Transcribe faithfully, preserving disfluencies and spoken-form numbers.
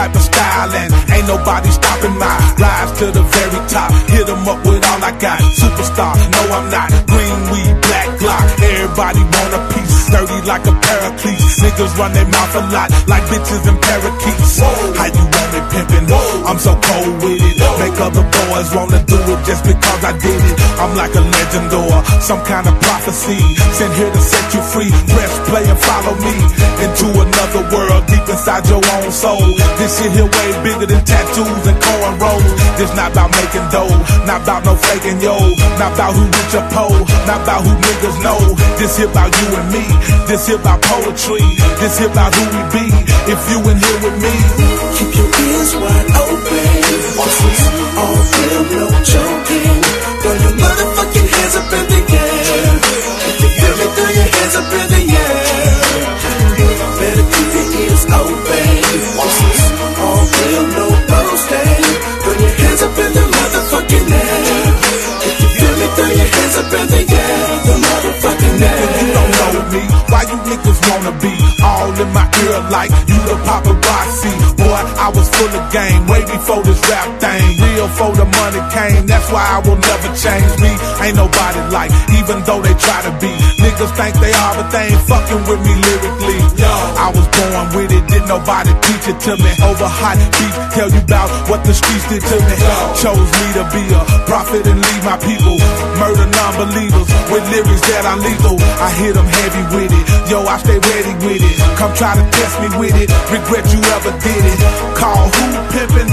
type of style, and ain't nobody stopping my rise to the very top. Hit 'em up with all I got. Superstar, no I'm not. Green weed, black Glock. Everybody want a piece. Dirty like a paraclete. Niggas run their mouth a lot like bitches and parakeets. How you want me pimpin'? I'm so cold with it. Make other boys wanna do it just because I did it. I'm like a legend or some kind of prophecy. Sent here to set you free. Press play and follow me into another world deep inside your own soul. This shit here way bigger than tattoos and cornrows. This not about making dough, not about no faking yo, not about who rich or poor, not about who niggas know. This here about you and me. This here about poetry. This here about who we be. If you in here with me, keep your ears wide open. This is all real, no joking. Throw your motherfucking hands up in the air. If you feel me, throw your hands up in the air. Better keep your ears open. This is all real, no boasting. Throw your hands up in the motherfucking air. If you feel me, throw your hands up in the air. The motherfucking air. You don't know me. Why you niggas wanna be all in my ear like you the paparazzi? Boy, I was full of game way before this rap thing. Real for the money came, that's why I will never change me. Ain't nobody like, even though they try to be. Niggas think they are, but they ain't fucking with me lyrically. I was born with it, didn't nobody teach it to me. Over hot beat, tell you about what the streets did to me. Chose me to be a prophet and lead my people. Murder non-believers with lyrics that are lethal. I hit them heavy with it, yo I stay ready with it. Come try to test me with it, regret you ever did it.